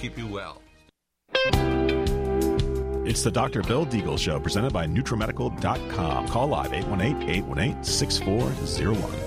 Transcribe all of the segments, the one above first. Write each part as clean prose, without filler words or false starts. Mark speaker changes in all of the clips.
Speaker 1: keep you well.
Speaker 2: It's the Dr. Bill Deagle Show, presented by NutriMedical.com. Call live 818-818-6401.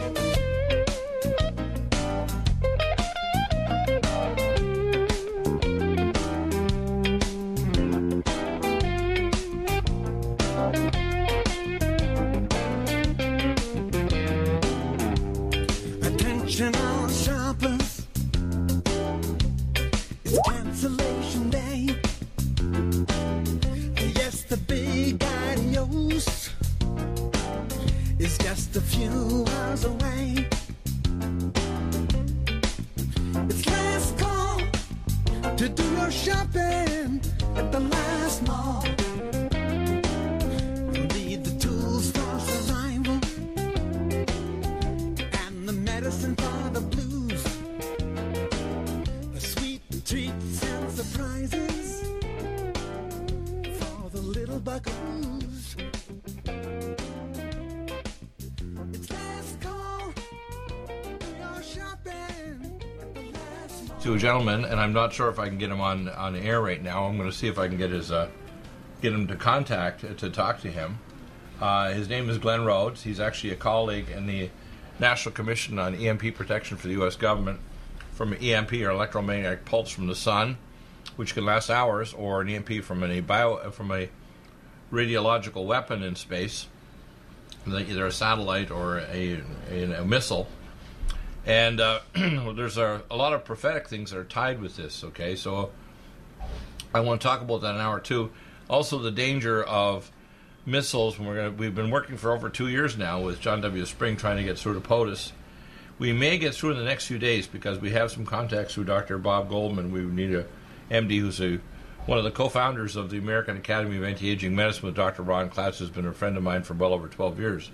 Speaker 1: To a gentleman, and I'm not sure if I can get him on air right now. I'm going to see if I can get him to contact to talk to him. His name is Glenn Rhodes. He's actually a colleague in the National Commission on EMP Protection for the U.S. government from an EMP, or electromagnetic pulse from the sun, which can last hours, or an EMP from a radiological weapon in space, either a satellite or a missile. And there's a lot of prophetic things that are tied with this, okay? So I want to talk about that in an hour or two. Also, the danger of missiles. We've been working for over 2 years now with John W. Spring trying to get through to POTUS. We may get through in the next few days because we have some contacts through Dr. Bob Goldman. We need a MD who's one of the co-founders of the American Academy of Anti-Aging Medicine with Dr. Ron Klatz, who's been a friend of mine for well over 12 years.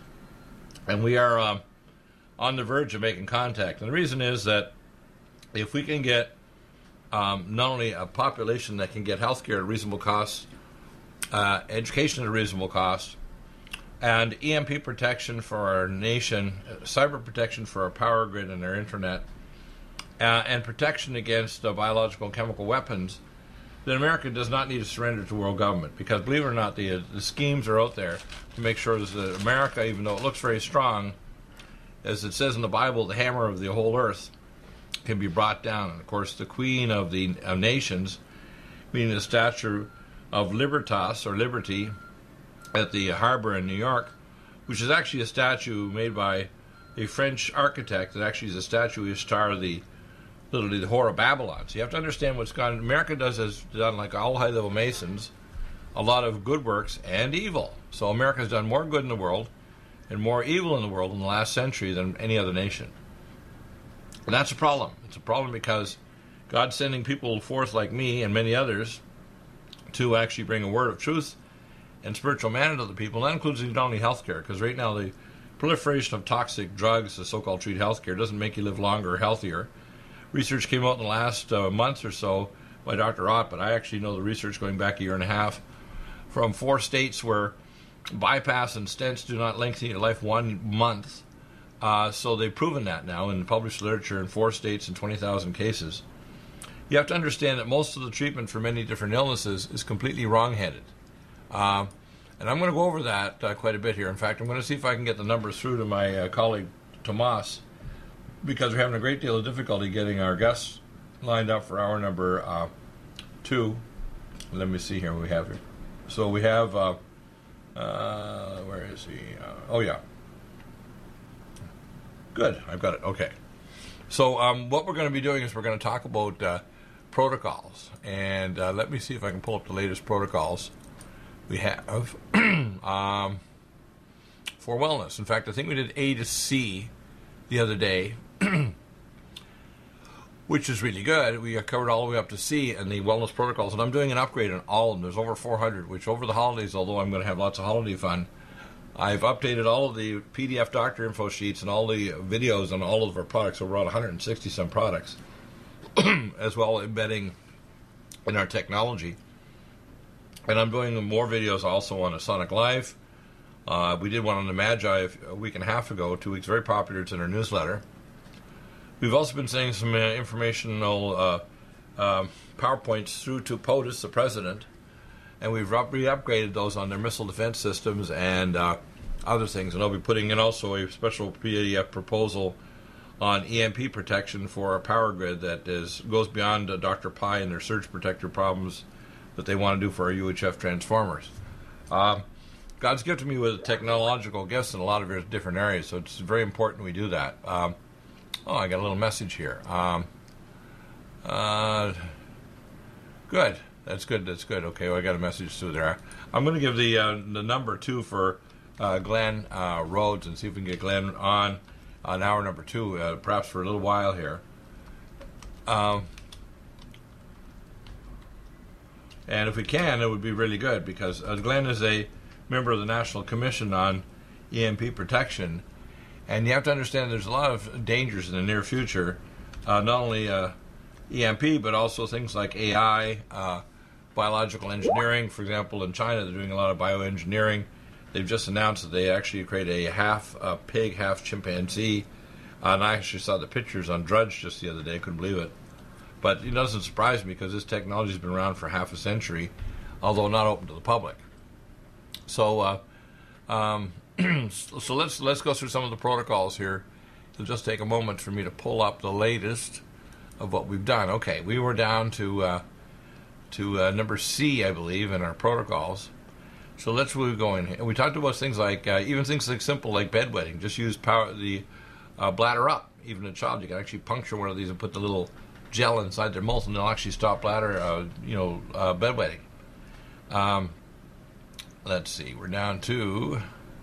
Speaker 1: And we are on the verge of making contact. And the reason is that if we can get not only a population that can get health care at reasonable costs, education at a reasonable cost, and EMP protection for our nation, cyber protection for our power grid and our internet, and protection against biological and chemical weapons, then America does not need to surrender to world government. Because believe it or not, the schemes are out there to make sure that America, even though it looks very strong, as it says in the Bible, the hammer of the whole earth can be brought down. And of course, the Queen of the nations, meaning the Statue of Libertas, or Liberty, at the harbor in New York, which is actually a statue made by a French architect that actually is a statue of Ishtar, literally the whore of Babylon. So you have to understand what's gone. America has done, like all high-level Masons, a lot of good works and evil. So America has done more good in the world and more evil in the world in the last century than any other nation. And that's a problem. It's a problem because God's sending people forth like me and many others to actually bring a word of truth and spiritual manna to the people. And that includes not only healthcare, because right now the proliferation of toxic drugs, the so-called treat healthcare, doesn't make you live longer or healthier. Research came out in the last month or so by Dr. Ott, but I actually know the research going back a year and a half from 4 states where bypass and stents do not lengthen your life 1 month. So they've proven that now in published literature in 4 states and 20,000 cases. You have to understand that most of the treatment for many different illnesses is completely wrong-headed. And I'm going to go over that quite a bit here. In fact, I'm going to see if I can get the numbers through to my colleague, Tomas, because we're having a great deal of difficulty getting our guests lined up for hour number 2. Let me see here what we have here. So we have, where is he? Oh, yeah. Good, I've got it. Okay. So what we're going to be doing is we're going to talk about protocols. And let me see if I can pull up the latest protocols we have for wellness. In fact, I think we did A to C the other day, which is really good. We covered all the way up to C and the wellness protocols. And I'm doing an upgrade on all of them. There's over 400, which over the holidays, although I'm going to have lots of holiday fun, I've updated all of the PDF doctor info sheets and all the videos on all of our products, over 160-some products, as well embedding in our technology. And I'm doing more videos also on a Sonic Live. We did one on the Magi a week and a half ago, 2 weeks, very popular. It's in our newsletter. We've also been sending some informational PowerPoints through to POTUS, the president, and we've re-upgraded those on their missile defense systems and other things. And I'll be putting in also a special PDF proposal on EMP protection for our power grid that goes beyond Dr. Pi and their surge protector problems that they want to do for our UHF transformers. God's gifted me with technological gifts in a lot of different areas, so it's very important we do that. I got a little message here. Good. That's good. Okay, well, I got a message through there. I'm going to give the number 2 for Glenn Rhodes and see if we can get Glenn on hour number 2, perhaps for a little while here. And if we can, it would be really good, because Glenn is a member of the National Commission on EMP Protection, and you have to understand there's a lot of dangers in the near future, not only EMP, but also things like AI, biological engineering. For example, in China, they're doing a lot of bioengineering. They've just announced that they actually create a half pig, half chimpanzee, and I actually saw the pictures on Drudge just the other day. Couldn't believe it. But it doesn't surprise me, because this technology has been around for half a century, although not open to the public. So, so let's go through some of the protocols here. It'll just take a moment for me to pull up the latest of what we've done. Okay, we were down to number C, I believe, in our protocols. So let's move going. We talked about things like even things like simple like bedwetting. Just use the bladder up. Even a child, you can actually puncture one of these and put the little gel inside their mouth, and they'll actually stop bladder, bedwetting. Let's see. We're down to.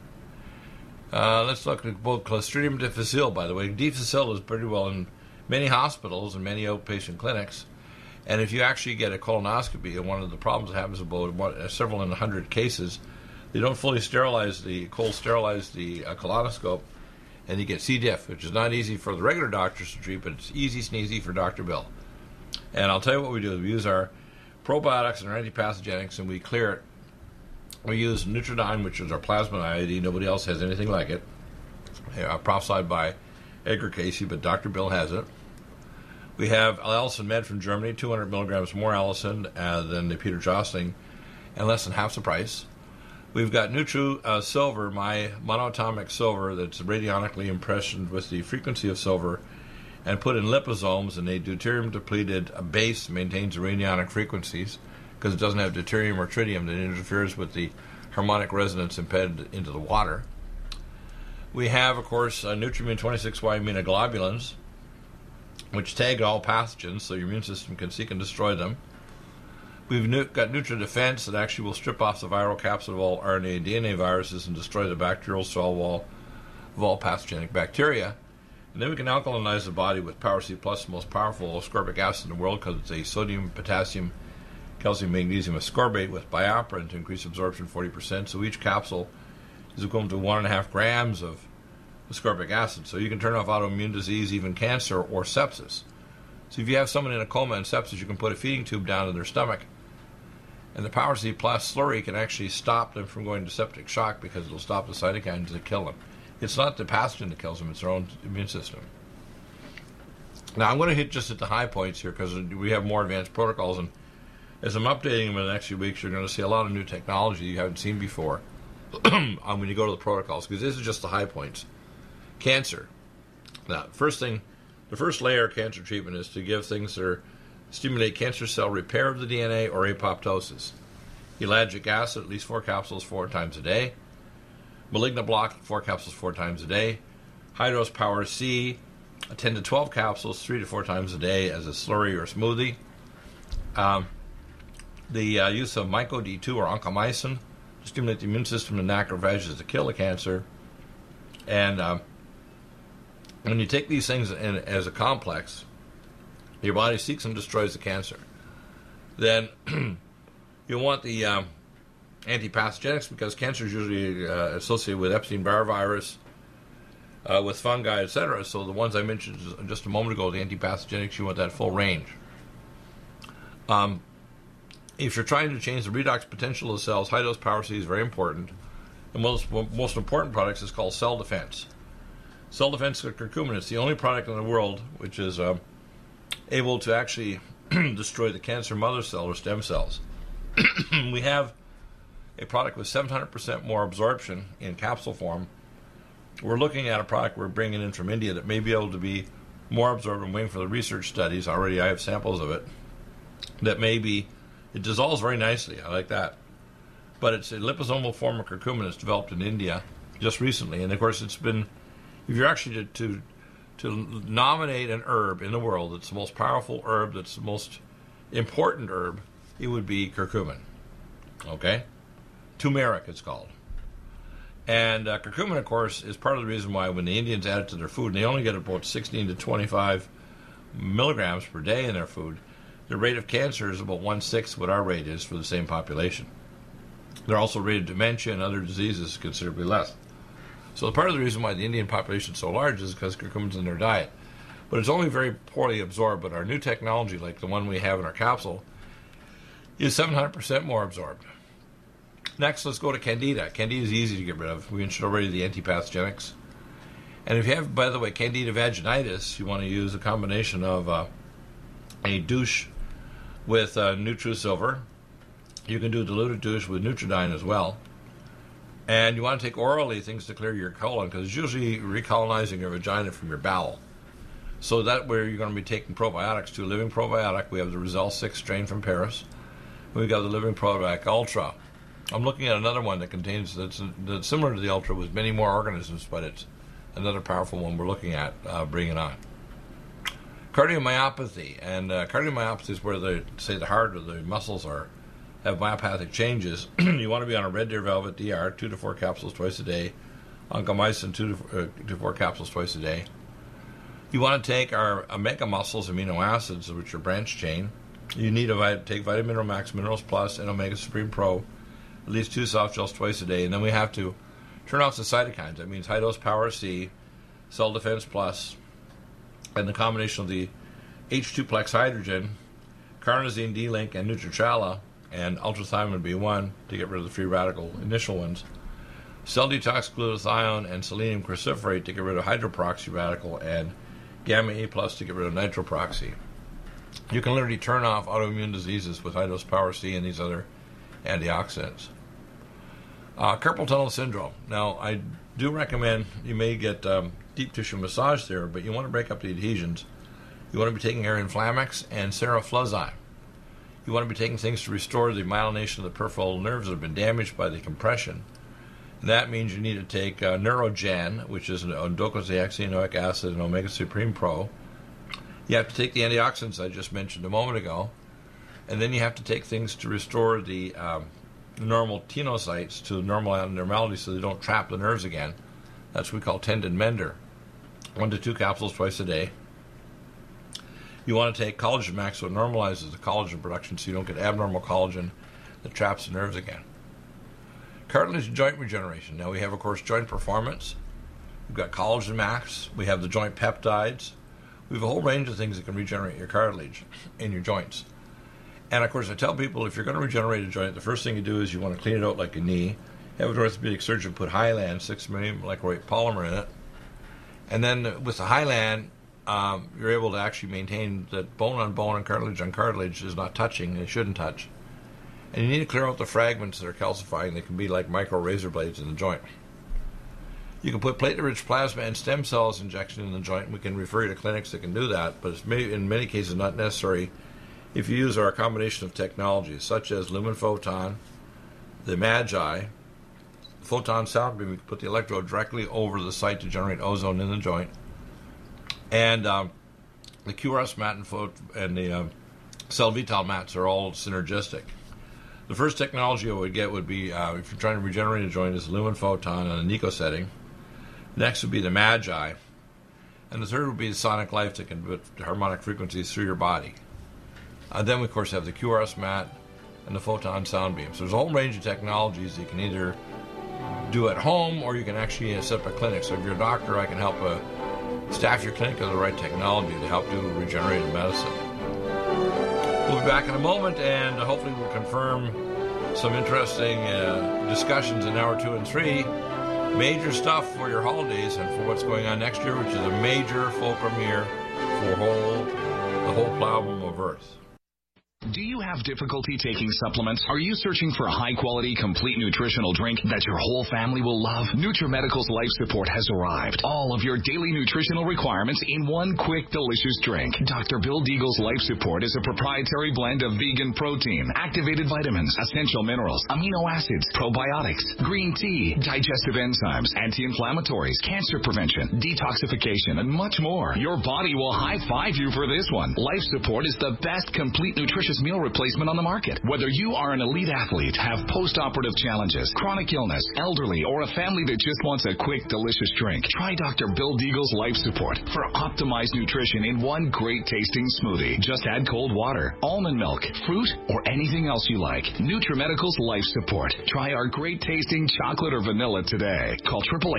Speaker 1: Let's look at both Clostridium difficile. By the way, difficile is pretty well in many hospitals and many outpatient clinics. And if you actually get a colonoscopy, and one of the problems that happens about several in 100 cases, they don't fully sterilize the colonoscope, and you get C. diff, which is not easy for the regular doctors to treat, but it's easy sneezy for Dr. Bill. And I'll tell you what we do. We use our probiotics and our antipathogenics, and we clear it. We use Nutridyne, which is our plasma iodine. Nobody else has anything like it. Prophesied by Edgar Casey, but Dr. Bill has it. We have Allison Med from Germany, 200 milligrams more Allison than the Peter Jostling, and less than half the price. We've got Nutru Silver, my monoatomic silver that's radionically impressioned with the frequency of silver and put in liposomes, and a deuterium-depleted base maintains the radionic frequencies because it doesn't have deuterium or tritium that interferes with the harmonic resonance embedded into the water. We have, of course, Nutrimune 26Y immunoglobulins, which tag all pathogens so your immune system can seek and destroy them. We've got NutriDefense that actually will strip off the viral capsid of all RNA and DNA viruses and destroy the bacterial cell wall of all pathogenic bacteria. And then we can alkalinize the body with Power C Plus, the most powerful ascorbic acid in the world, because it's a sodium, potassium, calcium, magnesium ascorbate with BioPerine to increase absorption 40%. So each capsule is equivalent to 1.5 grams of ascorbic acid. So you can turn off autoimmune disease, even cancer or sepsis. So if you have someone in a coma and sepsis, you can put a feeding tube down in their stomach. And the Power C Plus slurry can actually stop them from going to septic shock, because it'll stop the cytokines that kill them. It's not the pathogen that kills them, it's their own immune system. Now, I'm going to hit just at the high points here, because we have more advanced protocols, and as I'm updating them in the next few weeks, you're going to see a lot of new technology you haven't seen before when you go to the protocols, because this is just the high points. Cancer. Now, the first layer of cancer treatment is to give things that stimulate cancer cell repair of the DNA or apoptosis. Ellagic acid, at least 4 capsules 4 times a day. Malignant block, 4 capsules 4 times a day. Hydros Power C, 10 to 12 capsules 3 to 4 times a day as a slurry or smoothie. The use of myco-D2 or oncomycin to stimulate the immune system and macrophages to kill the cancer. And when you take these things as a complex, your body seeks and destroys the cancer. Then you want the antipathogenics, because cancer is usually associated with Epstein-Barr virus, with fungi, etc. So the ones I mentioned just a moment ago, the antipathogenics, you want that full range. If you're trying to change the redox potential of cells, high-dose Power C is very important. The most important product is called Cell Defense. Cell Defense curcumin, it's the only product in the world which is able to actually destroy the cancer mother cell or stem cells. We have a product with 700% more absorption in capsule form. We're looking at a product we're bringing in from India that may be able to be more absorbed and waiting for the research studies. Already I have samples of it. That may be, it dissolves very nicely. I like that. But it's a liposomal form of curcumin that's developed in India just recently. And of course it's been, if you're actually to nominate an herb in the world that's the most powerful herb, that's the most important herb, it would be curcumin. Okay? Turmeric, it's called. And curcumin, of course, is part of the reason why when the Indians add it to their food, and they only get about 16 to 25 milligrams per day in their food, the rate of cancer is about 1/6 what our rate is for the same population. Their also rate of dementia and other diseases is considerably less. So part of the reason why the Indian population is so large is because curcumin's in their diet. But it's only very poorly absorbed, but our new technology, like the one we have in our capsule, is 700% more absorbed. Next, let's go to Candida. Candida is easy to get rid of. We mentioned already the antipathogenics. And if you have, by the way, Candida vaginitis, you want to use a combination of a douche with NutriSilver. You can do a diluted douche with Nutridyne as well. And you want to take orally things to clear your colon, because it's usually recolonizing your vagina from your bowel. So that where you're going to be taking probiotics to. Living Probiotic, we have the Rizal 6 strain from Paris. We've got the Living Probiotic Ultra. I'm looking at another one that contains, that's similar to the Ultra with many more organisms, but it's another powerful one we're looking at bringing on. Cardiomyopathy. And cardiomyopathy is where the heart or the muscles have myopathic changes. You want to be on a Red Deer Velvet DR, 2 to 4 capsules twice a day. Oncomycin, 2 to 4 capsules twice a day. You want to take our Omega Muscles amino acids, which are branch chain. You need to take Vitamin Mineral Max, Minerals Plus, and Omega Supreme Pro, at least 2 soft gels twice a day. And then we have to turn off the cytokines. That means high dose Power C, Cell Defense Plus, and the combination of the H2-plex hydrogen, carnosine D-link, and Nutrichala, and ultrathymine B1 to get rid of the free radical initial ones. Cell detox glutathione and selenium cruciferate to get rid of hydroperoxy radical, and gamma A plus to get rid of nitroproxy. You can literally turn off autoimmune diseases with high-dose Power C and these other antioxidants. Carpal tunnel syndrome. Now, I do recommend you may get deep tissue massage there, but you want to break up the adhesions. You want to be taking Arinflamex and Seroflozyme. You want to be taking things to restore the myelination of the peripheral nerves that have been damaged by the compression. And that means you need to take Neurogen, which is an docosahexaenoic acid and Omega Supreme Pro. You have to take the antioxidants I just mentioned a moment ago. And then you have to take things to restore the normal tenocytes to normal normality so they don't trap the nerves again. That's what we call tendon mender. 1 to 2 capsules twice a day. You want to take Collagen Max so it normalizes the collagen production so you don't get abnormal collagen that traps the nerves again. Cartilage and joint regeneration. Now we have, of course, joint performance. We've got Collagen Max. We have the joint peptides. We have a whole range of things that can regenerate your cartilage in your joints. And, of course, I tell people if you're going to regenerate a joint, the first thing you do is you want to clean it out like a knee. Have an orthopedic surgeon put Hyland, 6 million microwave polymer in it. And then with the Hyland, you're able to actually maintain that bone on bone and cartilage on cartilage is not touching, it shouldn't touch. And you need to clear out the fragments that are calcifying. They can be like micro razor blades in the joint. You can put platelet-rich plasma and stem cells injection in the joint. We can refer you to clinics that can do that, but it's in many cases not necessary if you use our combination of technologies, such as Lumen Photon, the Magi, photon sound beam. We can put the electrode directly over the site to generate ozone in the joint. And the QRS mat and the Cell Vital mats are all synergistic. The first technology I would get would be, if you're trying to regenerate a joint, is Lumen Photon on a Nico setting. Next would be the Magi. And the third would be the Sonic Life that can put harmonic frequencies through your body. Then we, of course, have the QRS mat and the photon sound beam. So there's a whole range of technologies you can either do at home or you can actually set up a clinic. So if you're a doctor, I can help staff your clinic with the right technology to help do regenerative medicine. We'll be back in a moment, and hopefully we'll confirm some interesting discussions in hour 2 and 3. Major stuff for your holidays and for what's going on next year, which is a major fulcrum year for the whole album of Earth.
Speaker 3: Do you have difficulty taking supplements? Are you searching for a high-quality, complete nutritional drink that your whole family will love? NutriMedical's Life Support has arrived. All of your daily nutritional requirements in one quick, delicious drink. Dr. Bill Deagle's Life Support is a proprietary blend of vegan protein, activated vitamins, essential minerals, amino acids, probiotics, green tea, digestive enzymes, anti-inflammatories, cancer prevention, detoxification, and much more. Your body will high-five you for this one. Life Support is the best complete nutritious meal replacement on the market. Whether you are an elite athlete, have post-operative challenges, chronic illness, elderly, or a family that just wants a quick, delicious drink, try Dr. Bill Deagle's Life Support for optimized nutrition in one great-tasting smoothie. Just add cold water, almond milk, fruit, or anything else you like. NutriMedical's Life Support. Try our great-tasting chocolate or vanilla today. Call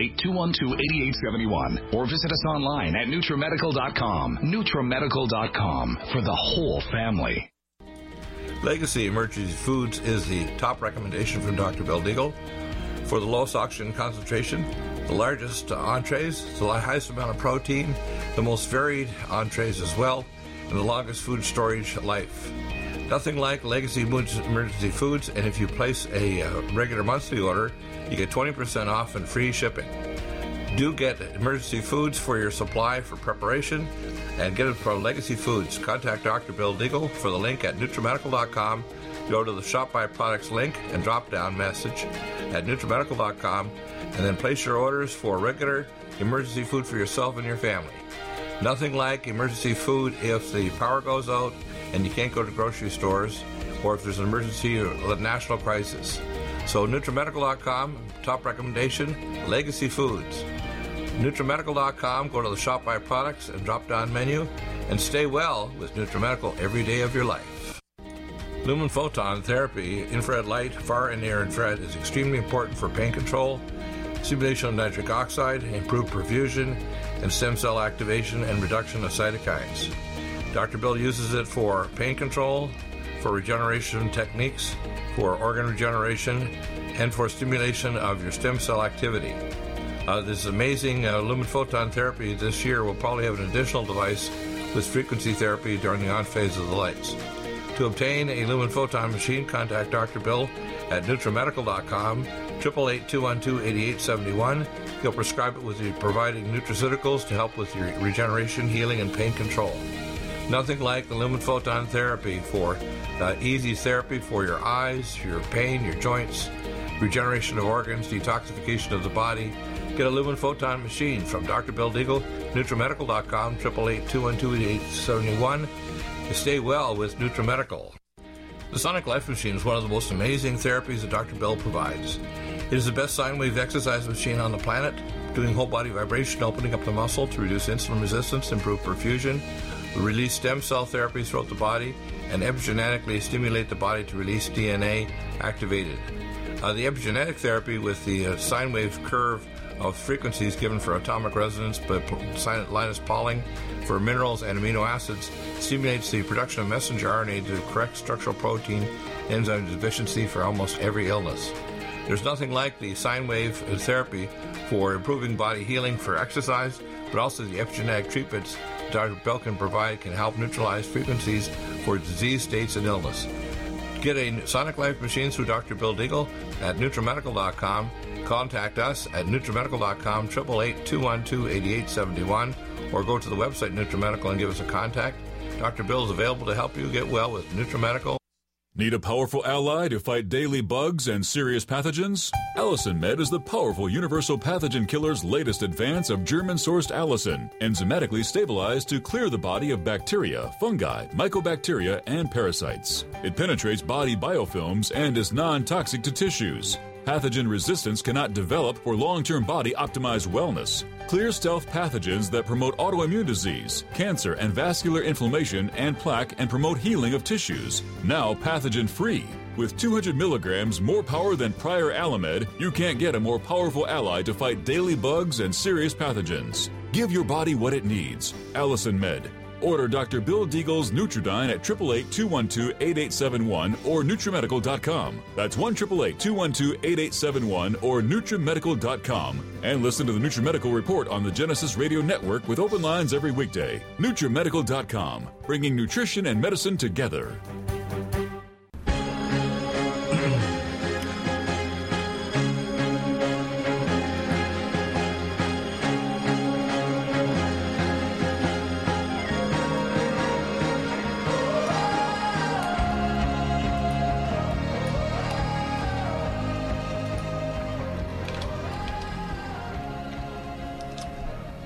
Speaker 3: 888-212-8871 or visit us online at NutriMedical.com. NutriMedical.com for the whole family.
Speaker 1: Legacy Emergency Foods is the top recommendation from Dr. Bill Deagle for the lowest oxygen concentration, the largest entrees, the highest amount of protein, the most varied entrees as well, and the longest food storage life. Nothing like Legacy Emergency Foods, and if you place a regular monthly order, you get 20% off and free shipping. Do get emergency foods for your supply for preparation and get it from Legacy Foods. Contact Dr. Bill Deagle for the link at NutriMedical.com. Go to the Shop by Products link and drop down message at NutriMedical.com and then place your orders for regular emergency food for yourself and your family. Nothing like emergency food if the power goes out and you can't go to grocery stores or if there's an emergency or a national crisis. So NutriMedical.com, top recommendation, Legacy Foods. NutriMedical.com, go to the Shop by Products and drop down menu and stay well with NutriMedical every day of your life. Lumen photon therapy, infrared light, far and near infrared, is extremely important for pain control, stimulation of nitric oxide, improved perfusion, and stem cell activation and reduction of cytokines. Dr. Bill uses it for pain control, for regeneration techniques, for organ regeneration, and for stimulation of your stem cell activity. This amazing lumen photon therapy this year will probably have an additional device with frequency therapy during the on phase of the lights. To obtain a lumen photon machine, contact Dr. Bill at NutriMedical.com, 888-212-8871. He'll prescribe it with the providing nutraceuticals to help with your regeneration, healing, and pain control. Nothing like the lumen photon therapy for easy therapy for your eyes, your pain, your joints, regeneration of organs, detoxification of the body. Get a lumen photon machine from Dr. Bill Deagle, NutriMedical.com, 888-212-8871. To stay well with NutriMedical. The Sonic Life Machine is one of the most amazing therapies that Dr. Bill provides. It is the best sine wave exercise machine on the planet, doing whole body vibration, opening up the muscle to reduce insulin resistance, improve perfusion, release stem cell therapies throughout the body, and epigenetically stimulate the body to release DNA activated. The epigenetic therapy with the sine wave curve of frequencies given for atomic resonance by Linus Pauling for minerals and amino acids stimulates the production of messenger RNA to correct structural protein enzyme deficiency for almost every illness. There's nothing like the sine wave therapy for improving body healing for exercise, but also the epigenetic treatments Dr. Bill can provide can help neutralize frequencies for disease states and illness. Get a Sonic Life machine through Dr. Bill Deagle at NutriMedical.com. Contact us at NutriMedical.com, 888-212-8871, or go to the website NutriMedical and give us a contact. Dr. Bill is available to help you get well with NutriMedical.
Speaker 4: Need a powerful ally to fight daily bugs and serious pathogens? Allicin Med is the powerful universal pathogen killer's latest advance of German-sourced allicin, enzymatically stabilized to clear the body of bacteria, fungi, mycobacteria, and parasites. It penetrates body biofilms and is non-toxic to tissues. Pathogen resistance cannot develop for long-term body-optimized wellness. Clear stealth pathogens that promote autoimmune disease, cancer and vascular inflammation and plaque and promote healing of tissues. Now pathogen-free. With 200 milligrams more power than prior Alamed, you can't get a more powerful ally to fight daily bugs and serious pathogens. Give your body what it needs. Allicin Med. Order Dr. Bill Deagle's Nutridyne at 888-212-8871 or NutriMedical.com. That's 1-888-212-8871 or NutriMedical.com. And listen to the NutriMedical Report on the Genesis Radio Network with open lines every weekday. NutriMedical.com, bringing nutrition and medicine together.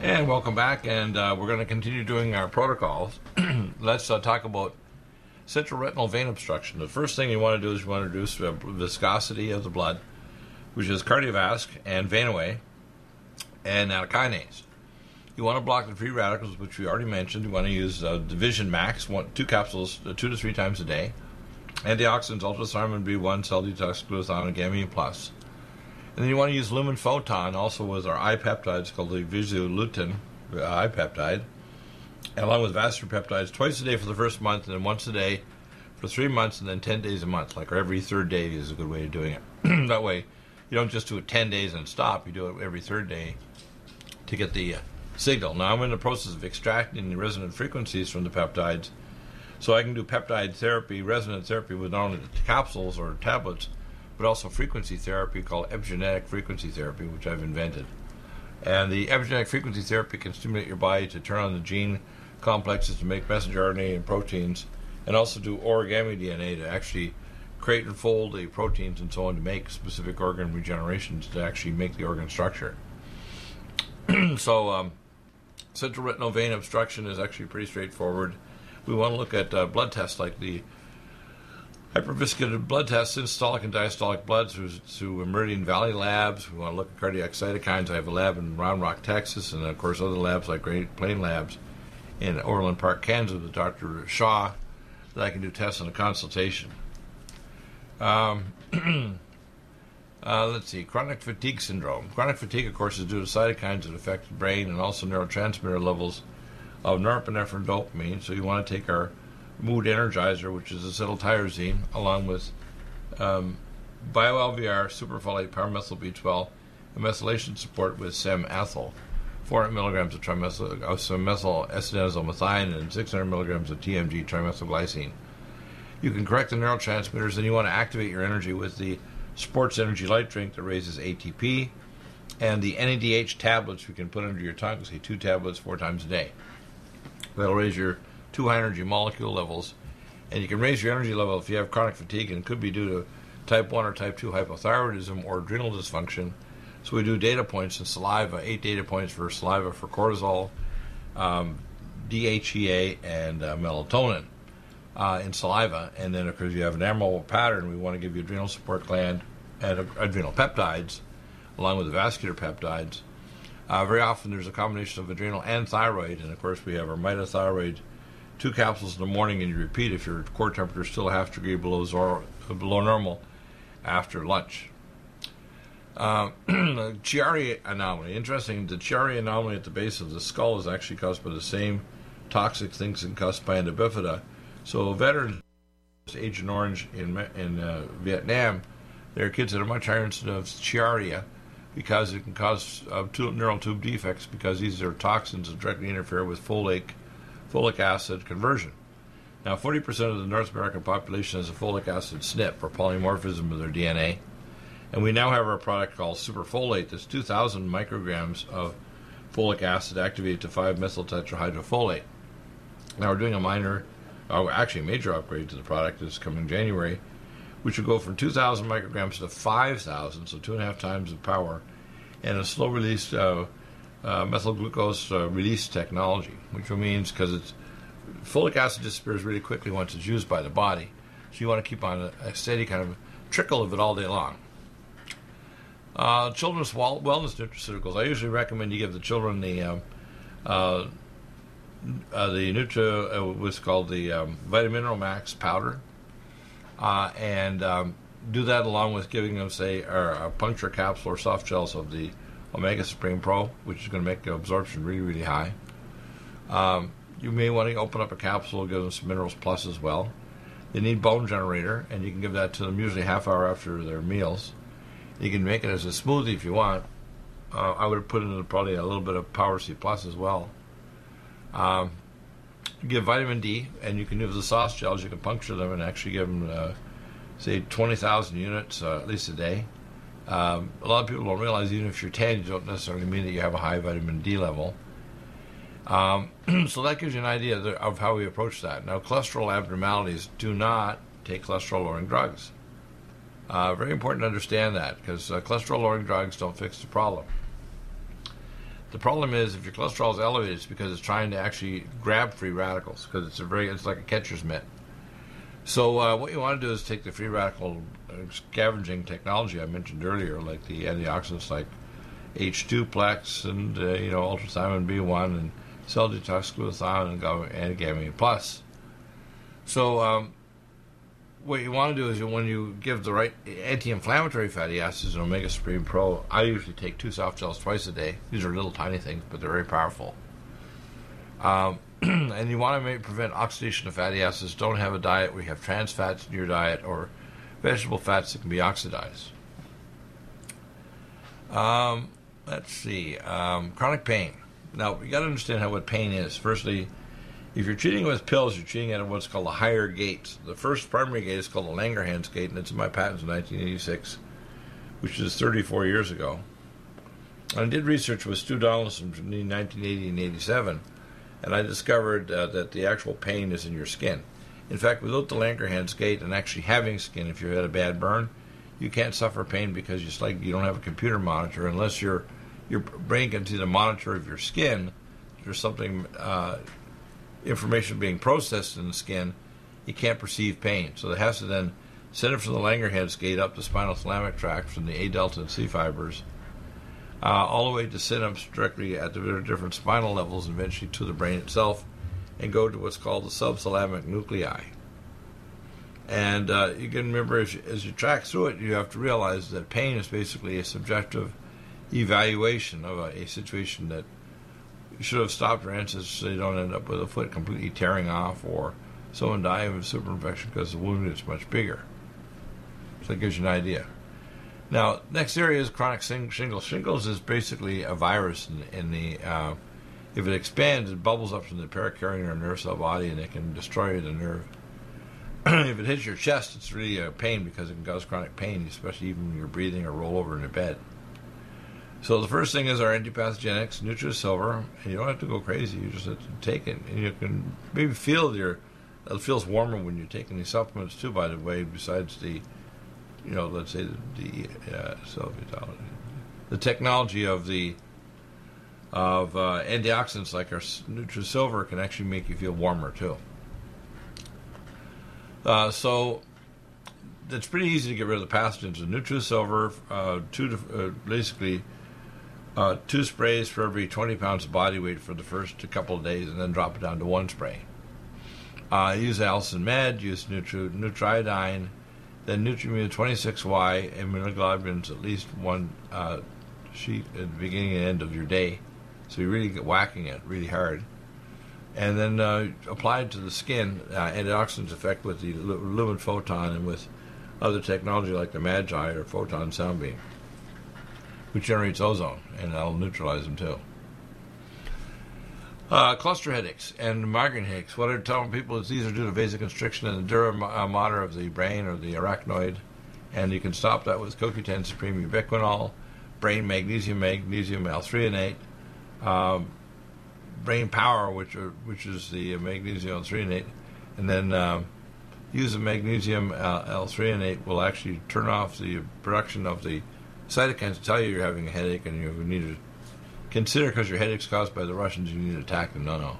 Speaker 1: And welcome back, and we're going to continue doing our protocols. Let's talk about central retinal vein obstruction. The first thing you want to do is you want to reduce viscosity of the blood, which is cardiovasc and vein-away and kinase. You want to block the free radicals, which we already mentioned. You want to use Division Max, 2 capsules 2 to 3 times a day. Antioxidants, ultrathymine B1, cell detox, glutathione, and gamma plus. And then you want to use Lumen Photon, also with our eye peptides called the Visulutin eye peptide, and along with vascular peptides twice a day for the first month, and then once a day for 3 months, and then 10 days a month. Like every third day is a good way of doing it. That way, you don't just do it 10 days and stop. You do it every third day to get the signal. Now, I'm in the process of extracting the resonant frequencies from the peptides, so I can do peptide therapy, resonant therapy with not only the capsules or tablets, but also frequency therapy called epigenetic frequency therapy, which I've invented. And the epigenetic frequency therapy can stimulate your body to turn on the gene complexes to make messenger RNA and proteins, and also do origami DNA to actually create and fold the proteins and so on to make specific organ regenerations to actually make the organ structure. So central retinal vein obstruction is actually pretty straightforward. We want to look at blood tests like the hypervisculated blood tests, systolic and diastolic blood through Meridian Valley Labs. We want to look at cardiac cytokines. I have a lab in Round Rock, Texas, and of course other labs like Great Plain Labs in Overland Park, Kansas with Dr. Shaw that I can do tests on a consultation. Let's see, chronic fatigue syndrome. Chronic fatigue, of course, is due to cytokines that affect the brain and also neurotransmitter levels of norepinephrine, dopamine. So you want to take our mood energizer, which is acetyltyrosine, along with BioLVR, superfolate, pyromethyl B12, and methylation support with SEM-ethyl, 400 milligrams of methyl acetylmethylmethine, and 600 milligrams of TMG trimethylglycine. You can correct the neurotransmitters, and you want to activate your energy with the Sports Energy Light Drink that raises ATP, and the NADH tablets you can put under your tongue, say 2 tablets 4 times a day. That'll raise your 2 high energy molecule levels, and you can raise your energy level if you have chronic fatigue, and it could be due to type 1 or type 2 hypothyroidism or adrenal dysfunction. So we do data points in saliva, 8 data points for saliva for cortisol, DHEA, and melatonin in saliva. And then, of course, you have an abnormal pattern. We want to give you adrenal support gland and adrenal peptides, along with the vascular peptides. Very often there's a combination of adrenal and thyroid, and of course we have our mitothyroid, 2 capsules in the morning, and you repeat if your core temperature is still a half degree below normal after lunch. Chiari anomaly. Interesting, the Chiari anomaly at the base of the skull is actually caused by the same toxic things caused by Spina bifida. So veterans, Agent Orange in Vietnam, there are kids that are much higher incidence of Chiaria because it can cause neural tube defects, because these are toxins that directly interfere with folic acid conversion. Now, 40% of the North American population has a folic acid SNP, or polymorphism of their DNA. And we now have our product called Superfolate that's 2,000 micrograms of folic acid activated to 5-methyltetrahydrofolate. Now, we're doing a major upgrade to the product this coming January, which will go from 2,000 micrograms to 5,000, so 2.5 times the power, and a slow-release methyl glucose release technology, which means because folic acid disappears really quickly once it's used by the body, so you want to keep on a steady kind of trickle of it all day long. Children's wellness nutraceuticals. I usually recommend you give the children the what's called the Vitamineral Max powder, and do that along with giving them, say, a puncture capsule or soft gels of the Omega Supreme Pro, which is going to make the absorption really, really high. You may want to open up a capsule, give them some Minerals Plus as well. They need Bone Generator, and you can give that to them usually half hour after their meals. You can make it as a smoothie if you want. I would put in probably a little bit of Power C Plus as well. You give vitamin D, and you can use the sauce gels. You can puncture them and actually give them, say, 20,000 units at least a day. A lot of people don't realize even if you're tan, you don't necessarily mean that you have a high vitamin D level. So that gives you an idea of how we approach that. Now, cholesterol abnormalities, do not take cholesterol-lowering drugs. Very important to understand that, because cholesterol-lowering drugs don't fix the problem. The problem is if your cholesterol is elevated, it's because it's trying to actually grab free radicals, because it's like a catcher's mitt. So what you want to do is take the free radical scavenging technology I mentioned earlier, like the antioxidants like H2-plex and ultrathymine B1 and cell detox glutathione and antigamine plus. So what you want to do is when you give the right anti-inflammatory fatty acids and Omega Supreme Pro, I usually take 2 soft gels twice a day. These are little tiny things, but they're very powerful. And you want to prevent oxidation of fatty acids. Don't have a diet where you have trans fats in your diet or vegetable fats that can be oxidized. Let's see. Chronic pain. Now, you got to understand what pain is. Firstly, if you're treating it with pills, you're treating it at what's called a higher gate. The first primary gate is called the Langerhans gate, and it's in my patents in 1986, which is 34 years ago. I did research with Stu Donaldson between 1980 and 87, and I discovered that the actual pain is in your skin. In fact, without the Langerhans gate and actually having skin, if you had a bad burn, you can't suffer pain because it's like you don't have a computer monitor. Unless your brain can see the monitor of your skin, there's something, information being processed in the skin, you can't perceive pain. So it has to then send it from the Langerhans gate up the spinal thalamic tract from the A delta and C fibers, all the way to synapse directly at the different spinal levels and eventually to the brain itself, and go to what's called the subthalamic nuclei. And you can remember as you track through it, you have to realize that pain is basically a subjective evaluation of a situation that you should have stopped your ancestors so you don't end up with a foot completely tearing off or someone dying of a superinfection because the wound is much bigger. So that gives you an idea. Now, next area is chronic shingles. Shingles is basically a virus in the if it expands, it bubbles up from the pericardium or nerve cell body, and it can destroy the nerve. If it hits your chest, it's really a pain because it can cause chronic pain, especially even when you're breathing or roll over in your bed. So the first thing is our antipathogenics, NutriSilver, and you don't have to go crazy. You just have to take it, and you can maybe feel it feels warmer when you're taking these supplements too. By the way, besides the, let's say the technology of antioxidants like our NutriSilver can actually make you feel warmer too. So it's pretty easy to get rid of the pathogens. The NutriSilver, basically 2 sprays for every 20 pounds of body weight for the first couple of days, and then drop it down to 1 spray. Use Allison Med, use Nutriodine, then Nutrimune 26Y, immunoglobulins at least 1 sheet at the beginning and end of your day, so you really get whacking it really hard. And then apply it to the skin, antioxidants effect with the Lumen Photon and with other technology like the Magi or Photon Sound Beam, which generates ozone, and that'll neutralize them too. Cluster headaches and migraine headaches. What I'm telling people is these are due to vasoconstriction in the dura mater of the brain or the arachnoid, and you can stop that with CoQ10 Supreme Ubiquinol, brain magnesium L-threonate, brain power, which is the magnesium L-threonate, and then use the magnesium L-threonate will actually turn off the production of the cytokines to tell you you're having a headache, and you need to consider, because your headache's caused by the Russians, you need to attack them. No.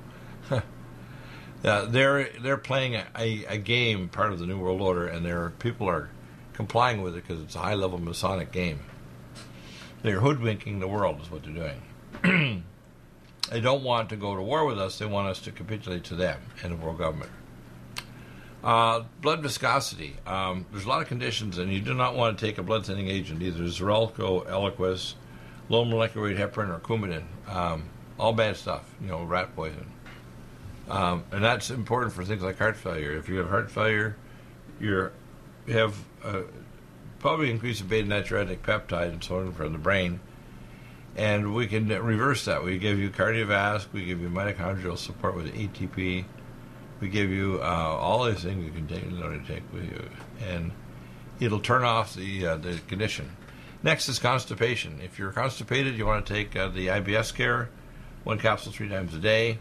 Speaker 1: They're playing a game, part of the New World Order, and people are complying with it because it's a high-level Masonic game. They're hoodwinking the world is what they're doing. They don't want to go to war with us. They want us to capitulate to them and the world government. Blood viscosity. There's a lot of conditions, and you do not want to take a blood thinning agent, either Xarelto, Eliquis, low molecular weight heparin, or Coumadin. All bad stuff, rat poison. And that's important for things like heart failure. If you have heart failure, you have probably increased beta natriuretic peptide and so on from the brain. And we can reverse that. We give you cardiovascular, we give you mitochondrial support with ATP, we give you all these things you can take with you, and it'll turn off the condition. Next is constipation. If you're constipated, you want to take the IBS Care, 1 capsule 3 times a day.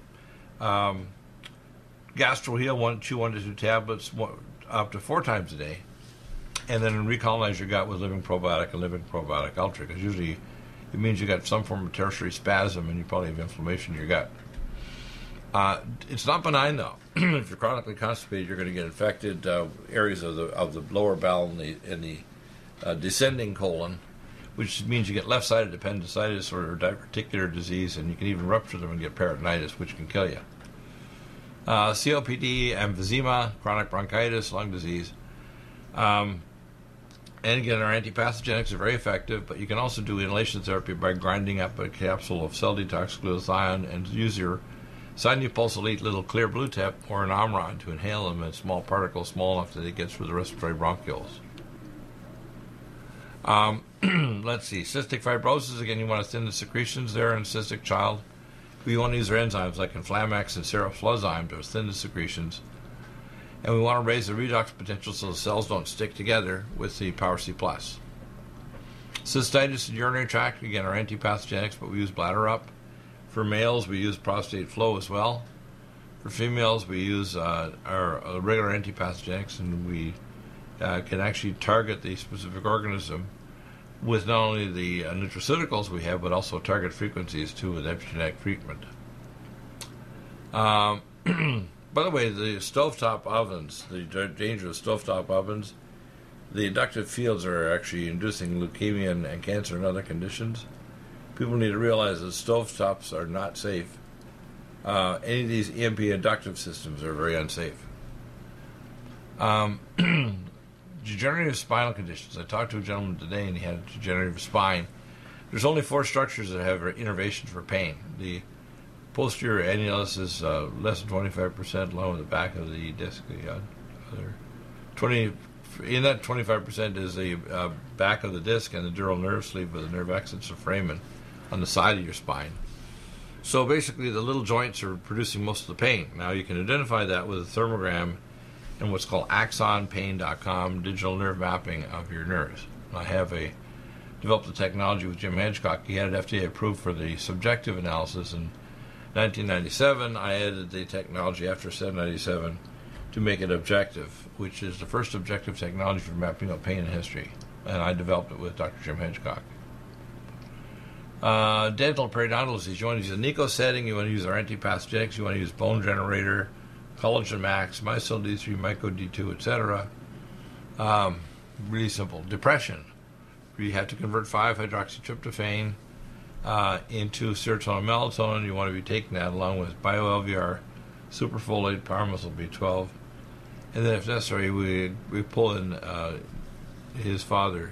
Speaker 1: GastroHeal, chew 1 to 2 tablets up to 4 times a day. And then recolonize your gut with Living Probiotic and Living Probiotic Ultra, because usually it means you got some form of tertiary spasm and you probably have inflammation in your gut. It's not benign though. If you're chronically constipated, you're going to get infected areas of the lower bowel and the descending colon, which means you get left-sided appendicitis or diverticular disease, and you can even rupture them and get peritonitis, which can kill you. COPD, emphysema, chronic bronchitis, lung disease. And again, our antipathogenics are very effective, but you can also do inhalation therapy by grinding up a capsule of cell detox glutathione and use your Sinupulse Elite little clear blue tip or an Omron to inhale them in small particles, small enough that it gets through the respiratory bronchioles. Let's see, cystic fibrosis, again, you want to thin the secretions there in a cystic child. We want to use our enzymes like Inflamax and seroflozyme to thin the secretions. And we want to raise the redox potential so the cells don't stick together with the Power C+. Cystitis and urinary tract, again, are antipathogenics, but we use bladder up. For males, we use prostate flow as well. For females, we use our regular antipathogenics, and we can actually target the specific organism with not only the nutraceuticals we have, but also target frequencies too with epigenetic treatment. By the way, the stovetop ovens, the danger of stovetop ovens, the inductive fields are actually inducing leukemia and cancer and other conditions. People need to realize that stovetops are not safe. Any of these EMP inductive systems are very unsafe. Degenerative spinal conditions. I talked to a gentleman today and he had a degenerative spine. There's only 4 structures that have innervations for pain. The posterior annulus is less than 25% along with the back of the disc. In that 25% is the back of the disc and the dural nerve sleeve with the nerve exits of foramen on the side of your spine. So basically the little joints are producing most of the pain. Now you can identify that with a thermogram and what's called axonpain.com, digital nerve mapping of your nerves. I have developed the technology with Jim Hedgecock. He had it FDA approved for the subjective analysis in 1997. I added the technology after 1997 to make it objective, which is the first objective technology for mapping out pain in history. And I developed it with Dr. Jim Hedgecock. Dental periodontal disease. You want to use a NICO setting, you want to use our antipathogenics, you want to use bone generator, collagen max, mycel D3, myco D2, etc. Really simple. Depression. You have to convert 5-hydroxytryptophan into serotonin and melatonin. You want to be taking that along with BioLVR, superfolate, power muscle B12. And then if necessary, we pull in his father,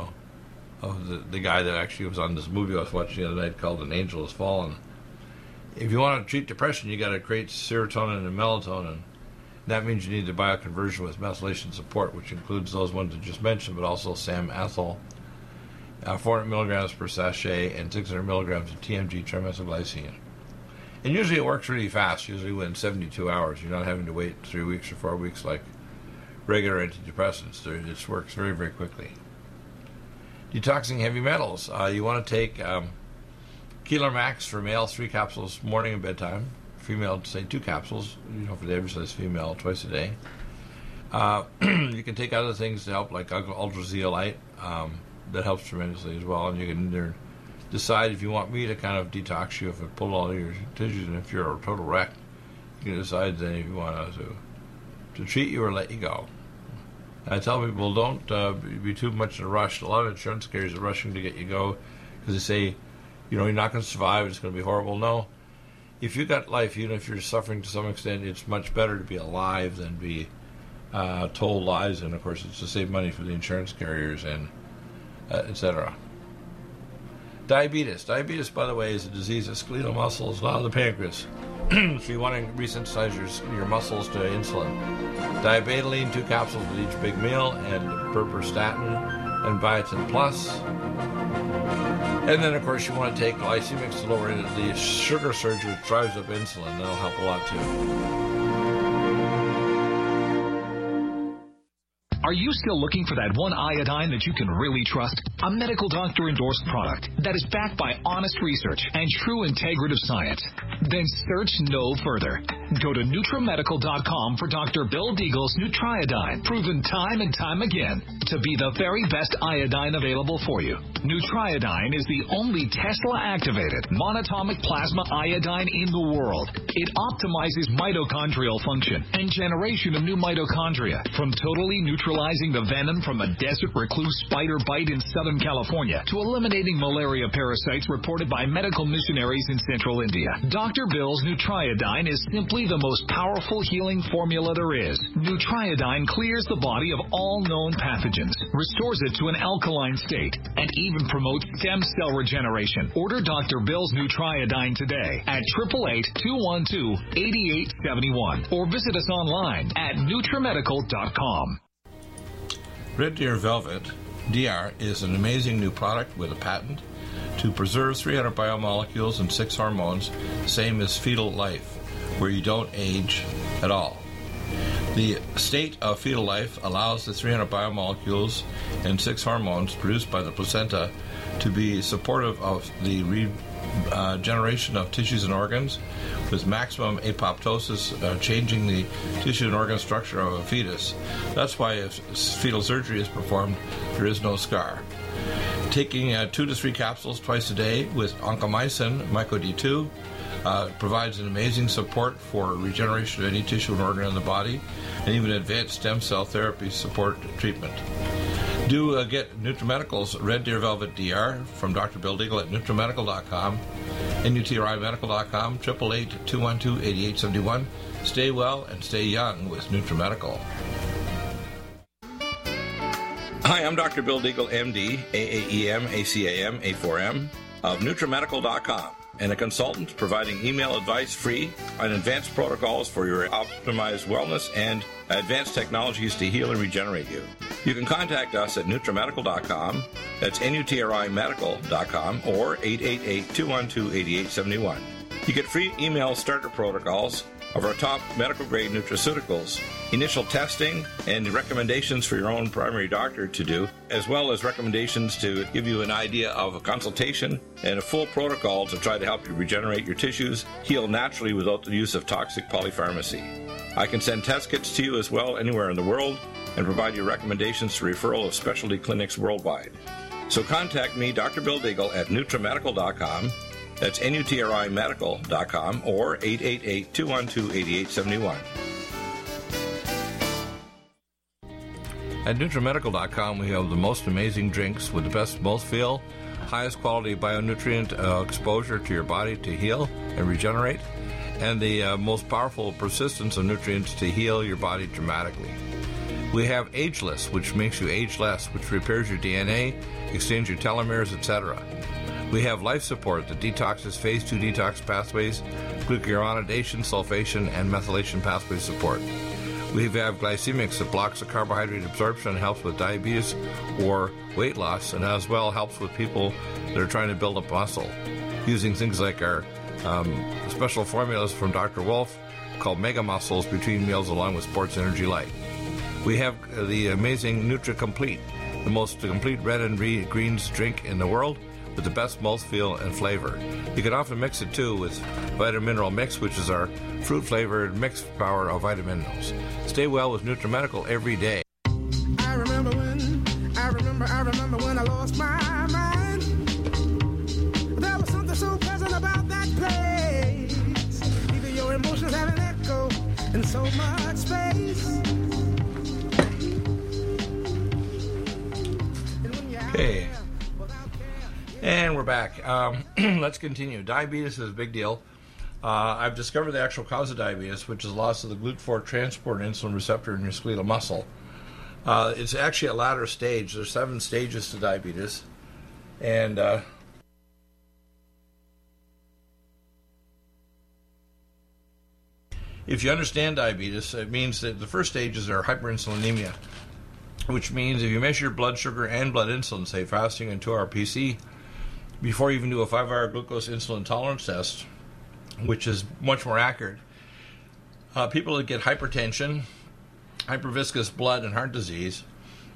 Speaker 1: of the guy that actually was on this movie I was watching the other night called An Angel Has Fallen. If you want to treat depression, you got to create serotonin and melatonin. That means you need the bioconversion with methylation support, which includes those ones I just mentioned, but also SAM-ethyl, 400 milligrams per sachet, and 600 milligrams of TMG trimethylglycine. And usually it works really fast, usually within 72 hours. You're not having to wait 3 weeks or 4 weeks like regular antidepressants. It works very, very quickly. Detoxing heavy metals. You want to take Keeler Max for male, 3 capsules morning and bedtime. Female, say 2 capsules, for the average size female, twice a day. You can take other things to help, like ultrazeolite. That helps tremendously as well. And you can either decide if you want me to kind of detox you if I pull all your tissues, and if you're a total wreck, you can decide then if you want to treat you or let you go. I tell people, don't be too much in a rush. A lot of insurance carriers are rushing to get you go because they say, you're not going to survive, it's going to be horrible. No. If you got life, even if you're suffering to some extent, it's much better to be alive than be told lies. And, of course, it's to save money for the insurance carriers and etc. Diabetes. Diabetes, by the way, is a disease of skeletal muscles, not of the pancreas. So you want to resynthesize your muscles to insulin. Diabetoline, 2 capsules with each big meal, and berberstatin and biotin plus. And then, of course, you want to take glycemics to lower the sugar surge, which drives up insulin. That'll help a lot, too.
Speaker 3: Are you still looking for that one iodine that you can really trust? A medical doctor endorsed product that is backed by honest research and true integrative science? Then search no further. Go to NutriMedical.com for Dr. Bill Deagle's Nutriodine, proven time and time again to be the very best iodine available for you. Nutriodine is the only Tesla-activated monatomic plasma iodine in the world. It optimizes mitochondrial function and generation of new mitochondria, from totally neutralizing the venom from a desert recluse spider bite in Southern California to eliminating malaria parasites reported by medical missionaries in Central India. Dr. Bill's Nutriodine is simply the most powerful healing formula there is. Nutriodine clears the body of all known pathogens, restores it to an alkaline state, and even promotes stem cell regeneration. Order Dr. Bill's Nutriodine today at 888-212-8871 or visit us online at NutriMedical.com.
Speaker 1: Red Deer Velvet DR is an amazing new product with a patent to preserve 300 biomolecules and 6 hormones, same as fetal life, where you don't age at all. The state of fetal life allows the 300 biomolecules and 6 hormones produced by the placenta to be supportive of the regeneration of tissues and organs, with maximum apoptosis, changing the tissue and organ structure of a fetus. That's why if fetal surgery is performed, there is no scar. Taking 2 to 3 capsules twice a day with oncomycin, myco-D2, provides an amazing support for regeneration of any tissue and organ in the body, and even advanced stem cell therapy support treatment. Do get NutriMedical's Red Deer Velvet DR from Dr. Bill Deagle at NutriMedical.com, NutriMedical.com, 888-212-8871. Stay well and stay young with NutriMedical. Hi, I'm Dr. Bill Deagle, MD, AAEM, ACAM, A4M, of NutriMedical.com, and a consultant providing email advice free on advanced protocols for your optimized wellness and advanced technologies to heal and regenerate you. You can contact us at NutriMedical.com, that's NutriMedical.com, or 888-212-8871. You get free email starter protocols of our top medical-grade nutraceuticals, initial testing, and recommendations for your own primary doctor to do, as well as recommendations to give you an idea of a consultation and a full protocol to try to help you regenerate your tissues, heal naturally without the use of toxic polypharmacy. I can send test kits to you as well anywhere in the world and provide you recommendations to referral of specialty clinics worldwide. So contact me, Dr. Bill Deagle, at NutriMedical.com. That's NutriMedical.com, or 888-212-8871. At NutriMedical.com, we have the most amazing drinks with the best mouthfeel, highest quality bionutrient exposure to your body to heal and regenerate, and the most powerful persistence of nutrients to heal your body dramatically. We have Ageless, which makes you age less, which repairs your DNA, extends your telomeres, etc. We have Life Support that detoxes phase 2 detox pathways, glucuronidation, sulfation, and methylation pathway support. We have Glycemics that blocks the carbohydrate absorption and helps with diabetes or weight loss, and as well helps with people that are trying to build up muscle, using things like our special formulas from Dr. Wolf called Mega Muscles between meals along with Sports Energy Light. We have the amazing NutriComplete, the most complete red and greens drink in the world, with the best mouthfeel and flavor. You can often mix it too with Vitamin Mineral Mix, which is our fruit-flavored mixed power of vitamin minerals. Stay well with NutriMedical every day.
Speaker 5: I remember when I lost my mind. There was something so pleasant about that place. Even your emotions have an echo in so much space.
Speaker 1: Okay. And we're back. Let's continue. Diabetes is a big deal. I've discovered the actual cause of diabetes, which is loss of the GLUT4 transport insulin receptor in your skeletal muscle. It's actually a latter stage. There's 7 stages to diabetes. And if you understand diabetes, it means that the first stages are hyperinsulinemia, which means if you measure your blood sugar and blood insulin, say fasting and 2-hour PC, before you even do a 5-hour glucose insulin tolerance test, which is much more accurate, people that get hypertension, hyperviscous blood, and heart disease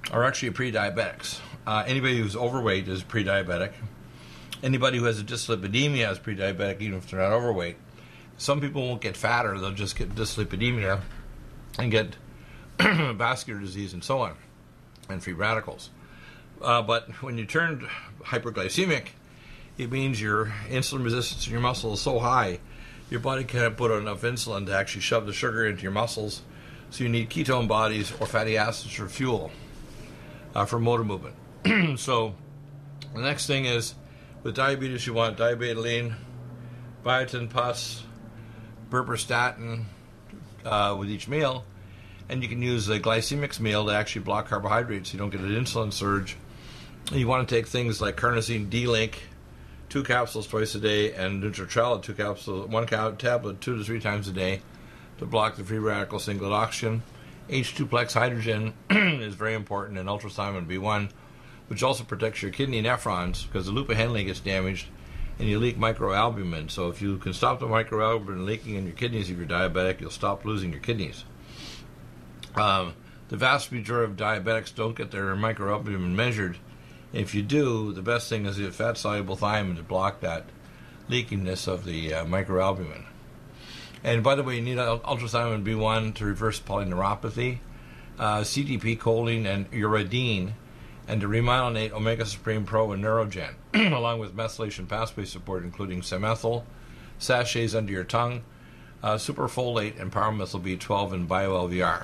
Speaker 1: are actually pre-diabetics. Anybody who's overweight is pre-diabetic. Anybody who has a dyslipidemia is pre-diabetic, even if they're not overweight. Some people won't get fatter; they'll just get dyslipidemia and get vascular disease and so on, and free radicals. But when you turn hyperglycemic, it means your insulin resistance in your muscle is so high, your body can't put out enough insulin to actually shove the sugar into your muscles. So you need ketone bodies or fatty acids for fuel, for motor movement. So the next thing is, with diabetes, you want diabetoline, biotin pus, berberstatin with each meal. And you can use the glycemics meal to actually block carbohydrates so you don't get an insulin surge. You want to take things like carnosine D-Link, 2 capsules twice a day, and Nutritrella, 2 capsules, 1 tablet 2 to 3 times a day to block the free radical singlet oxygen. H2-plex hydrogen is very important, and ultrathymine B1, which also protects your kidney nephrons because the loop of Henle gets damaged and you leak microalbumin. So if you can stop the microalbumin leaking in your kidneys if you're diabetic, you'll stop losing your kidneys. The vast majority of diabetics don't get their microalbumin measured. If you do, the best thing is the fat-soluble thiamine to block that leakiness of the microalbumin. And by the way, you need ultrathymine B1 to reverse polyneuropathy, CDP choline and uridine, and to remyelinate Omega Supreme Pro and Neurogen, along with methylation pathway support, including Semethyl, sachets under your tongue, superfolate, and paramethyl B12 and BioLVR.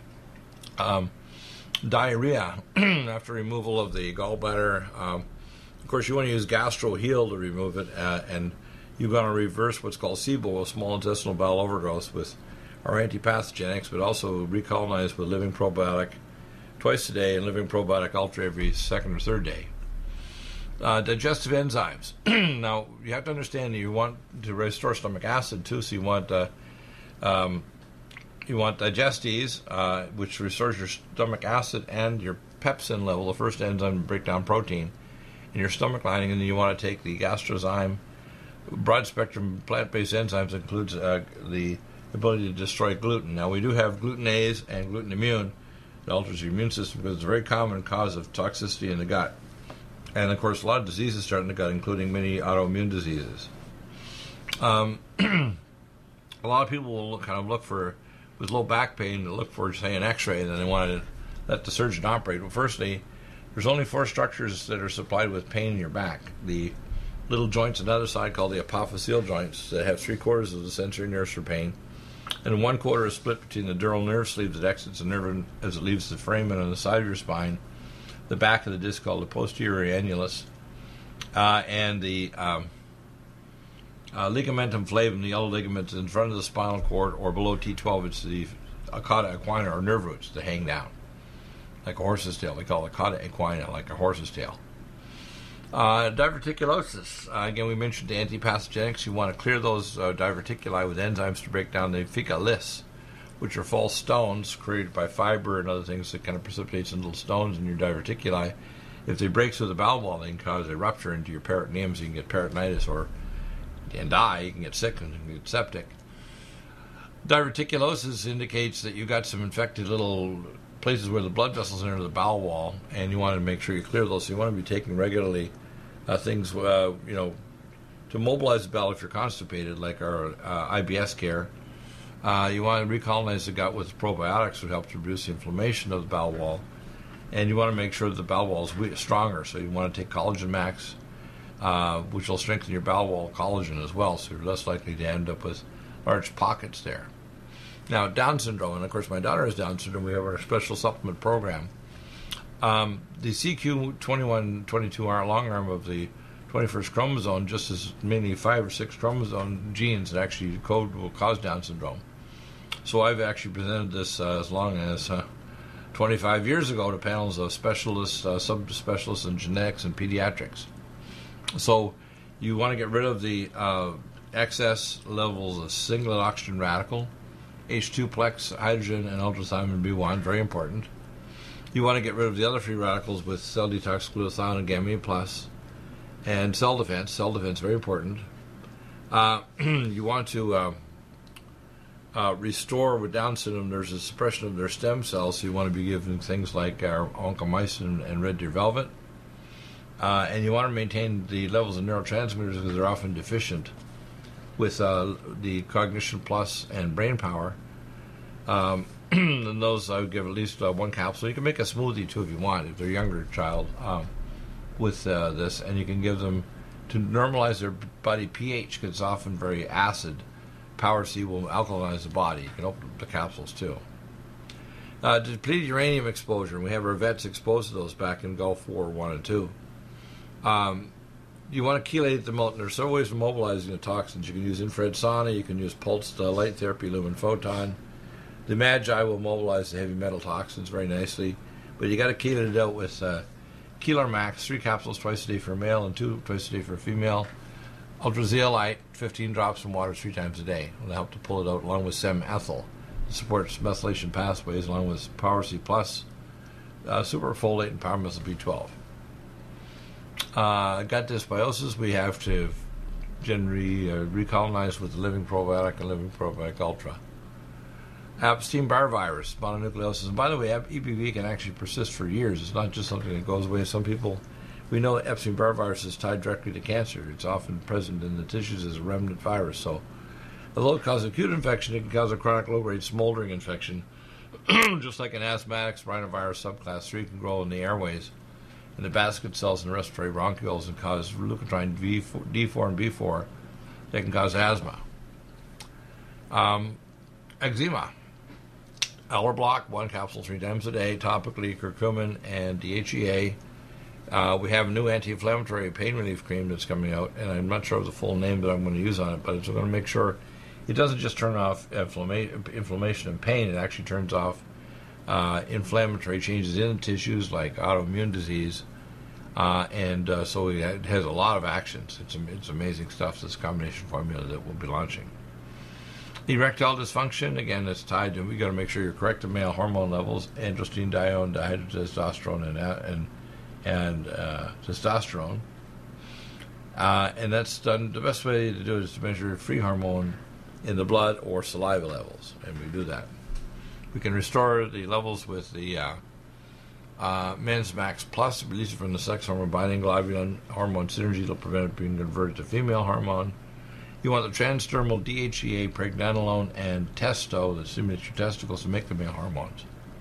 Speaker 1: Diarrhea after removal of the gallbladder. Of course, you want to use GastroHeal to remove it, and you're going to reverse what's called SIBO, or small intestinal bowel overgrowth, with our antipathogenics, but also recolonize with Living Probiotic twice a day and Living Probiotic Ultra every second or third day. Digestive enzymes. Now, you have to understand that you want to restore stomach acid too, so you want Digestes, which restores your stomach acid and your pepsin level, the first enzyme to break down protein, in your stomach lining, and then you want to take the Gastrozyme. Broad-spectrum plant-based enzymes includes the ability to destroy gluten. Now, we do have glutenase and Glutenimmune that alters your immune system because it's a very common cause of toxicity in the gut. And, of course, a lot of diseases start in the gut, including many autoimmune diseases. A lot of people will look for, with low back pain, to look for, say, an x-ray, and then they want to let the surgeon operate. Well, firstly, there's only 4 structures that are supplied with pain in your back. The little joints on the other side, called the apophyseal joints, that have 3/4 of the sensory nerves for pain, and 1/4 is split between the dural nerve sleeve that exits the nerve as it leaves the foramen on the side of your spine, the back of the disc called the posterior annulus, and the ligamentum flavum, the yellow ligaments in front of the spinal cord, or below T12, it's the cauda equina, or nerve roots, that hang down like a horse's tail. They call it cauda equina, like a horse's tail. Diverticulosis. Again, we mentioned the antipathogenics. You want to clear those diverticuli with enzymes to break down the fecalis, which are false stones created by fiber and other things that kind of precipitates into little stones in your diverticuli. If they break through the bowel wall, they can cause a rupture into your peritoneum, so you can get peritonitis and die. You can get sick and you can get septic. Diverticulosis indicates that you've got some infected little places where the blood vessels enter the bowel wall, and you want to make sure you clear those. So you want to be taking regularly things, to mobilize the bowel if you're constipated, like our IBS care. You want to recolonize the gut with probiotics, which helps reduce the inflammation of the bowel wall. And you want to make sure that the bowel wall is stronger. So you want to take Collagen Max, which will strengthen your bowel wall collagen as well, so you're less likely to end up with large pockets there. Now, Down syndrome, and of course my daughter has Down syndrome. We have our special supplement program. The CQ2122R long arm of the 21st chromosome, just as many 5 or 6 chromosome genes that actually code will cause Down syndrome. So I've actually presented this as long as 25 years ago to panels of specialists, subspecialists in genetics and pediatrics. So you want to get rid of the excess levels of singlet oxygen radical, H2-plex hydrogen, and ultrathymine B1, very important. You want to get rid of the other free radicals with cell detox, glutathione, and gamma plus, and cell defense, very important. You want to restore with Down syndrome, there's a suppression of their stem cells, so you want to be giving things like oncomycin and red deer velvet. And you want to maintain the levels of neurotransmitters because they're often deficient with the Cognition Plus and Brain Power. And those I would give at least one capsule. You can make a smoothie too if you want, if they're a younger child, with this, and you can give them to normalize their body pH because it's often very acid. Power C will alkalinize the body. You can open up the capsules too. Depleted uranium exposure. We have our vets exposed to those back in Gulf War 1 and 2. You want to chelate them out. There are several ways of mobilizing the toxins. You can use infrared sauna. You can use pulsed light therapy, lumen photon. The Magi will mobilize the heavy metal toxins very nicely. But you got to chelate it out with Keeler Max, 3 capsules twice a day for a male and 2 twice a day for a female. Ultrazeolite, 15 drops in water 3 times a day. Will help to pull it out along with Sem-ethyl. It supports methylation pathways along with Power C+, superfolate, and Power Methyl B12. Gut dysbiosis, we have to generally recolonize with the Living Probiotic and Living Probiotic Ultra. Epstein-Barr virus, mononucleosis. And by the way, EBV can actually persist for years. It's not just something that goes away. Some people, we know that Epstein-Barr virus is tied directly to cancer. It's often present in the tissues as a remnant virus. So, although it causes acute infection, it can cause a chronic low-grade smoldering infection. Just like an asthmatic rhinovirus subclass 3 can grow in the airways and the basket cells in the respiratory bronchioles and cause leukotriene D4 and B4 that can cause asthma. Eczema. Eller Block, 1 capsule 3 times a day, topically curcumin and DHEA. We have a new anti-inflammatory pain relief cream that's coming out, and I'm not sure of the full name that I'm going to use on it, but it's going to make sure it doesn't just turn off inflammation and pain, it actually turns off inflammatory changes in the tissues like autoimmune disease, and so it has a lot of actions. It's amazing stuff, this combination formula that we'll be launching. Erectile dysfunction, again, it's tied to, we got to make sure you're correct to male hormone levels, androstenedione, dihydrotestosterone, and testosterone. And that's done, the best way to do it is to measure free hormone in the blood or saliva levels, and we do that. We can restore the levels with the Men's Max Plus, released from the sex hormone binding globulin hormone synergy to prevent it being converted to female hormone. You want the transdermal DHEA, pregnenolone, and testo that stimulates your testicles to make the male hormones.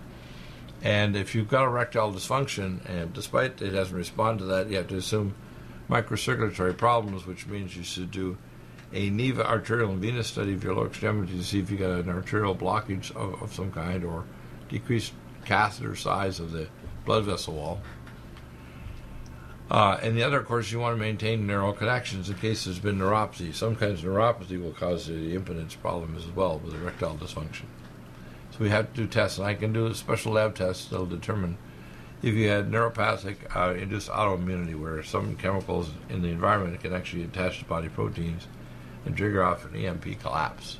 Speaker 1: And if you've got erectile dysfunction, and despite it hasn't responded to that, you have to assume microcirculatory problems, which means you should do a NEVA arterial and venous study of your lower extremity to see if you got an arterial blockage of some kind or decreased catheter size of the blood vessel wall. And the other, of course, you want to maintain neural connections in case there's been neuropathy. Some kinds of neuropathy will cause the impotence problem as well with erectile dysfunction. So we have to do tests, and I can do special lab tests that will determine if you had neuropathic induced autoimmunity, where some chemicals in the environment can actually attach to body proteins and trigger off an EMP collapse.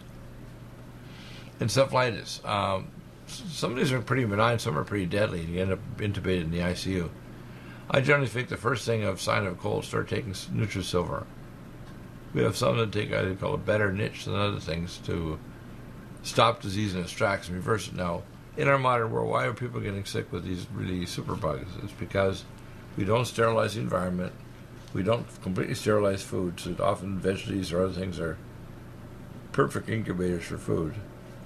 Speaker 1: Encephalitis. Some of these are pretty benign, some are pretty deadly, and you end up intubated in the ICU. I generally think the first thing of sign of a cold, start taking Nutrisilver. We have some that take, I call it better niche than other things to stop disease in its tracks and reverse it. Now, in our modern world, why are people getting sick with these really superbugs? It's because we don't sterilize the environment. We don't completely sterilize food, so often veggies or other things are perfect incubators for food.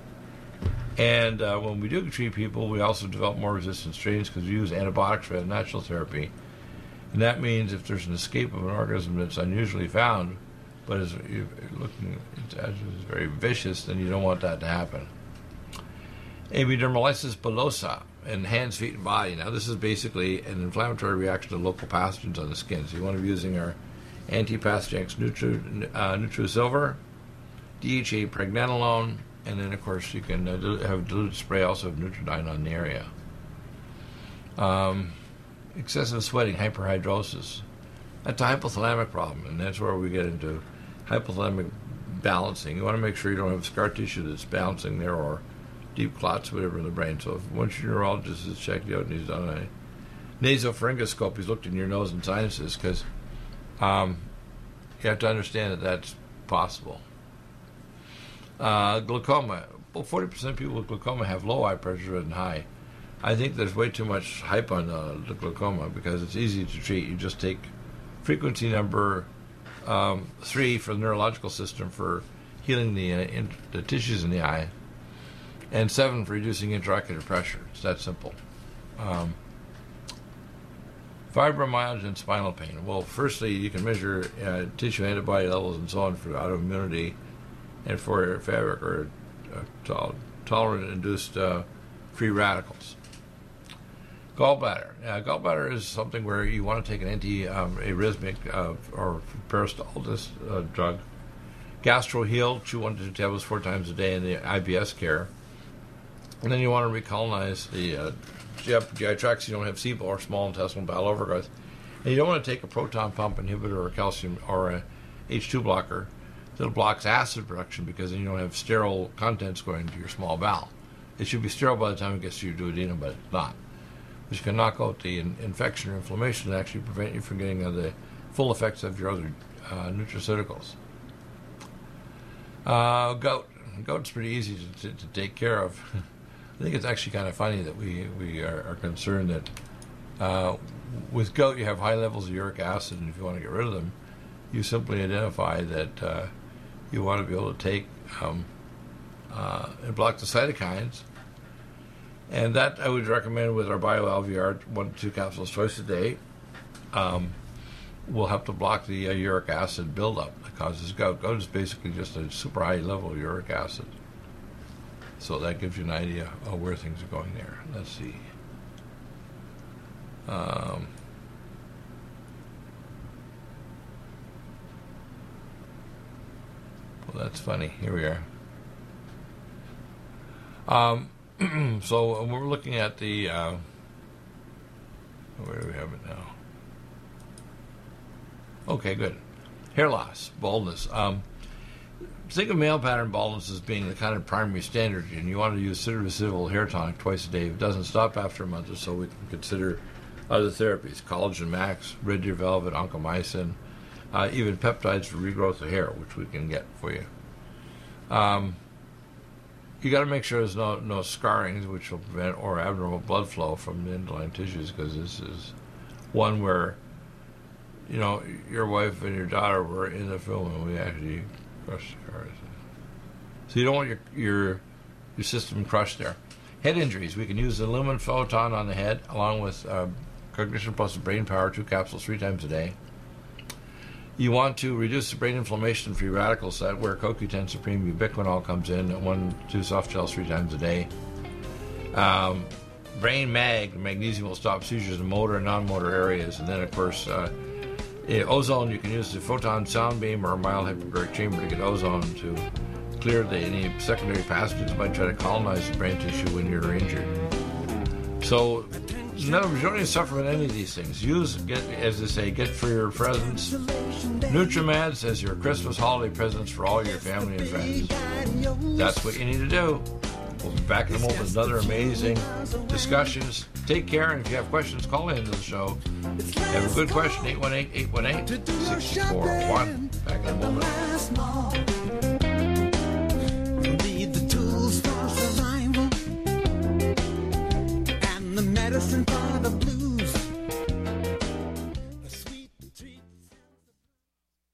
Speaker 1: And when we do treat people, we also develop more resistant strains because we use antibiotics rather than natural therapy. And that means if there's an escape of an organism that's unusually found, but is looking it's very vicious, then you don't want that to happen. Epidermolysis bullosa in hands, feet, and body. Now, this is basically an inflammatory reaction to local pathogens on the skin. So you want to be using our anti-pathogenics Nutrisilver, DHA pregnenolone, and then, of course, you can have diluted spray also of Nutridyne on the area. Excessive sweating, hyperhidrosis. That's a hypothalamic problem, and that's where we get into hypothalamic balancing. You want to make sure you don't have scar tissue that's bouncing there or deep clots, whatever, in the brain. So if once your neurologist has checked you out and he's done a nasopharyngoscope, he's looked in your nose and sinuses, because you have to understand that that's possible. Glaucoma, Well, 40% of people with glaucoma have low eye pressure and high. I think there's way too much hype on the glaucoma because it's easy to treat. You just take frequency number 3 for the neurological system for healing the tissues in the eye, and 7 for reducing intraocular pressure. It's that simple. Fibromyalgia and spinal pain. Well, firstly, you can measure tissue antibody levels and so on for autoimmunity and for fabric or tolerant-induced free radicals. Gallbladder. Gallbladder is something where you want to take an anti-arrhythmic or peristalsis drug. GastroHeal, chew 1 to 2 tablets 4 times a day in the IBS care. And then you want to recolonize the GI tract so you don't have SIBO or small intestinal bowel overgrowth. And you don't want to take a proton pump inhibitor or calcium or a H2 blocker that blocks acid production because then you don't have sterile contents going into your small bowel. It should be sterile by the time it gets to your duodenum, but it's not. Which can knock out the infection or inflammation and actually prevent you from getting the full effects of your other nutraceuticals. Gout. Gout's pretty easy to take care of. I think it's actually kind of funny that we are concerned that with gout you have high levels of uric acid, and if you want to get rid of them, you simply identify that you want to be able to take and block the cytokines. And that I would recommend with our BioLVR 1 to 2 capsules twice a day. Will help to block the uric acid buildup that causes gout. Gout is basically just a super high level of uric acid. So that gives you an idea of where things are going there. Let's see. Well, that's funny. Here we are. So we're looking at the, where do we have it now? Okay, good. Hair loss, baldness. Think of male pattern baldness as being the kind of primary standard, and you want to use Citricivil hair tonic twice a day. If it doesn't stop after a month or so, we can consider other therapies, Collagen Max, Red Deer Velvet, Oncomycin, even peptides for regrowth of hair, which we can get for you. You got to make sure there's no scarrings, which will prevent or abnormal blood flow from the underlying tissues, because this is one where, you know, your wife and your daughter were in the film and we actually crushed cars. So you don't want your system crushed there. Head injuries. We can use the Lumen Photon on the head along with Cognition Plus Brain Power, 2 capsules 3 times a day. You want to reduce the brain inflammation free radicals. That where CoQ10 Supreme Ubiquinol comes in, 1-2 soft gels 3 times a day. Brain magnesium will stop seizures in motor and non-motor areas. And then, of course, ozone, you can use the photon sound beam or a mild hyperbaric chamber to get ozone to clear any secondary pathogens that might try to colonize the brain tissue when you're injured. So, no, you don't need to suffer with any of these things. As they say, get for your presents Nutramads as your Christmas holiday presents for all your family and friends. That's what you need to do. We'll be back in a moment with another amazing discussions. Take care, and if you have questions, call into the show. Have a good question, 818-818-6441. Back in a moment.